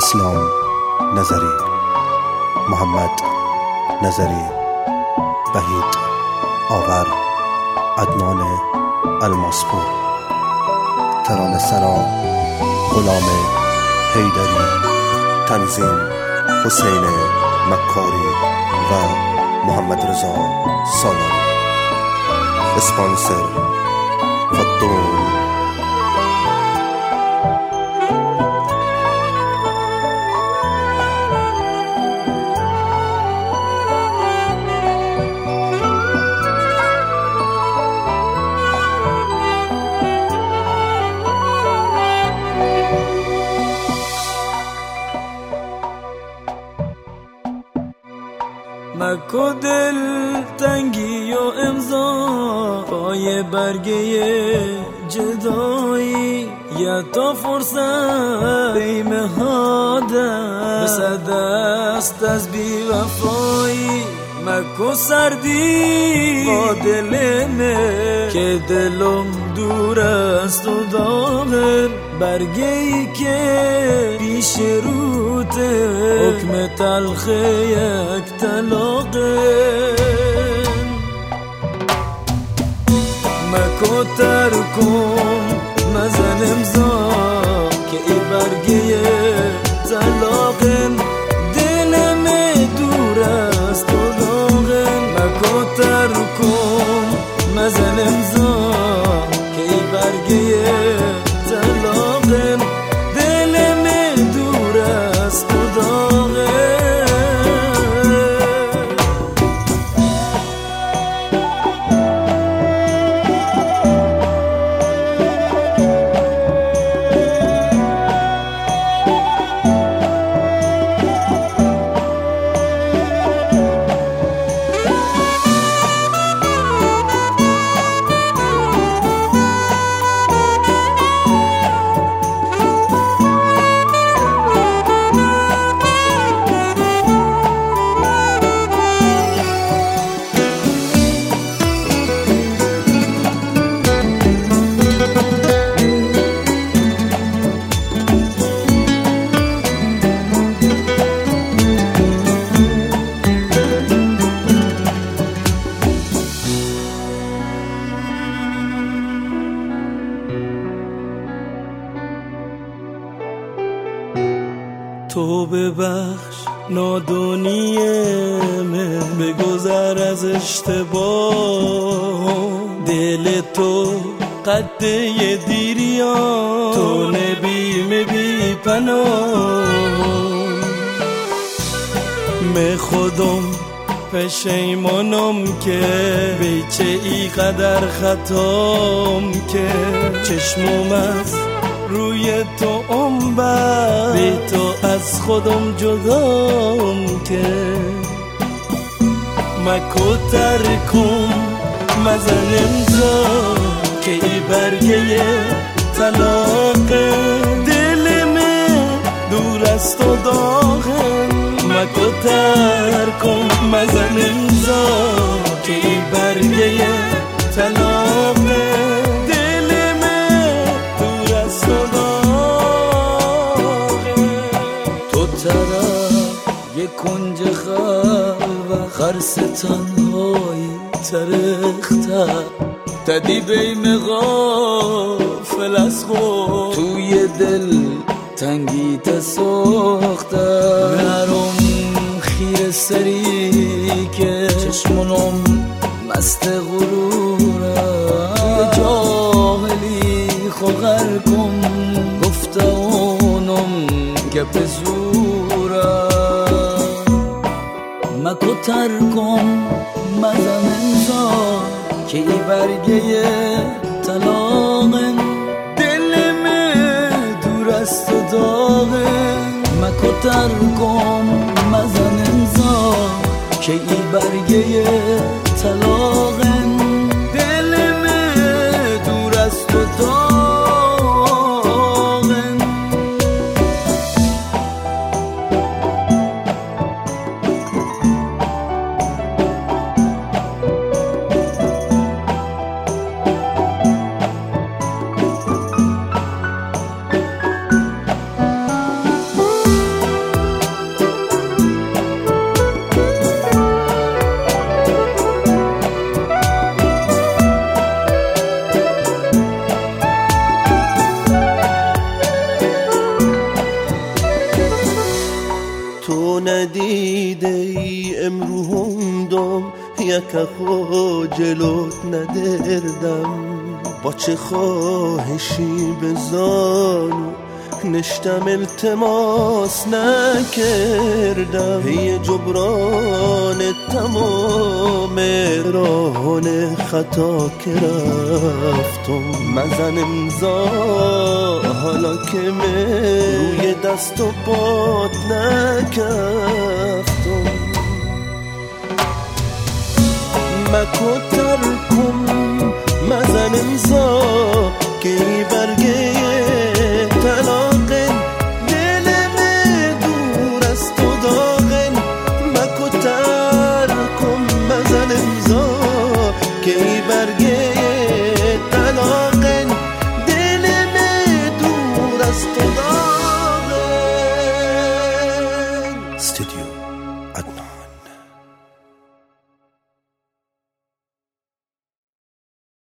اسلام نظری، محمد نظری، وحید آور، عدنان الماسپور، ترانه سرا غلام حیدری، تنظیم حسین مکاری و محمد رضا سالاری، اسپانسر فدون. مکو دل تنگی و امضای برگه جدایی، یا تا فرصت بیمه هادم بسد است از بی وفایی. مکو سردی با دلمه که دلم دور است و داغر، برگه ای که پیش روته حکم تلخ یک طلاقه. مکو ترکم مزن امضا که ای برگه طلاقه، دلم دور است و داغن. مکو ترکم مزن امضا که ای برگه طلاقه، دلم دور است و داغن. تو ببخش نادونی من، بگذر از اشتباه. دل تو قده دیریان، تو نبیم بی پناه. می خودم پشیمانم که بیچه ای قدر خطام که چشمم از روی تو بر بی تو از خودم جدام که. مکو ترکم مزن امضا که ای برگه طلاقه، دلم دور است و داغن. مکو ترکم مزن امضا که ای برگه طلاقه، یک کنج خلوت خرس تنهایی ترخته، تدی بیم غافل از خود توی دل تنگی تساخته. نرم خیر سری که چشمونم مست غروره، جاهلی خوغر کن گفته اونم گپ زوره. مکو ترکم مزن امضا که ای برگه طلاقن، دلم دور است و داغن. مکو ترکم مزن امضا که ای برگه طلاقن، دلم دور است و داغن. ندیده ای امرو هندم یک خو جلوت ندردم با چه خواهشی بزانو نشتم التماس نکردم هی جبران تمام راهان خطا که رفتم مزن امضا حالا که روی دست و پات نکفتم مکو ترکم مزن امضا که ای برگه طلاقن دلم دور است و داغن مکو ترکم مزن امضا که ای برگه طلاقن دلم دور است و داغن استودیو عدنان